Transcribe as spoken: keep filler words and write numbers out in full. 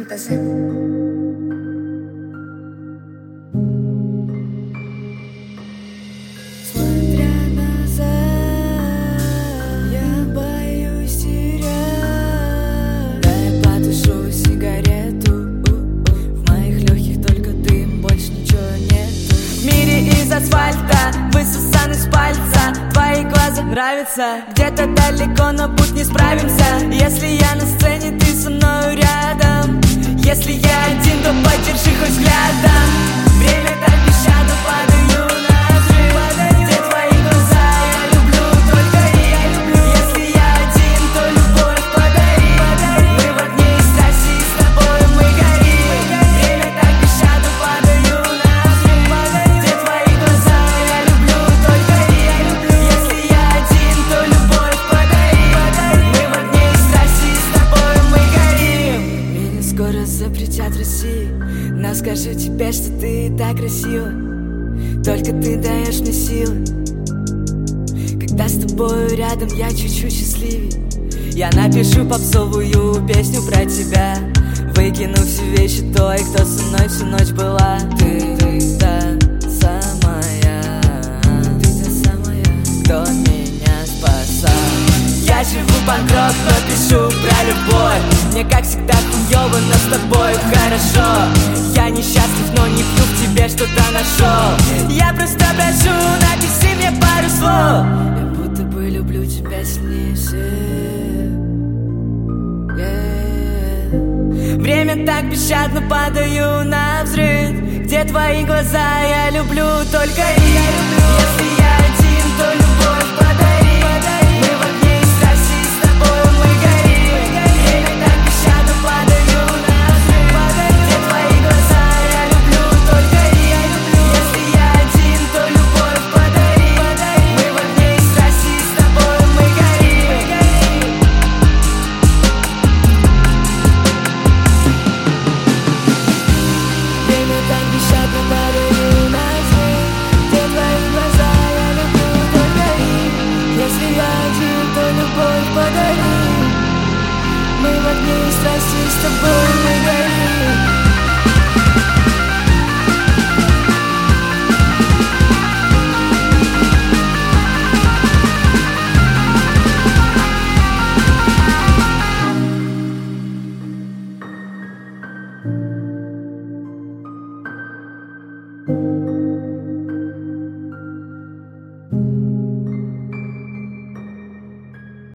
фантазия. Смотря назад, я боюсь терять. Дай потушу сигарету. В моих легких только дым, больше ничего нету. В мире из асфальта, высосан из пальца. Твои глаза нравятся, где-то далеко, но путь не справимся. Если я на сцене, ты со мною рядом. Если я один, то поддержи хоть взглядом. Время так бесщадно, падаю на взрыв. Где твои глаза, я люблю, только я люблю. Если я один, то любовь подари. Мы в огне и страсти, с тобой мы горим. Время так бесщадно, падаю на взрыв. Где твои глаза, я люблю, только я люблю. Если я один, то любовь подари. Мы в огне и страсти, с тобой мы горим. Меня скоро запретят в России, но скажу тебе, что ты и так красива. Только ты даешь мне силы. Когда с тобою рядом, я чуть-чуть счастливей. Я напишу попсовую песню про тебя. Выкину все вещи той, кто со мной всю ночь была. Ты, ты та самая, ты та самая, кто меня спасал. Я живу панк-рок, но пишу про любовь. Мне как всегда хуёво, но с тобой хорошо. Я несчастлив, но не пью, в тебе что-то нашел. Я просто прошу, напиши мне пару слов. Я будто бы люблю тебя сильнее всех. Yeah. Время так бесщадно, падаю на взрыв. Где твои глаза, я люблю, только я люблю.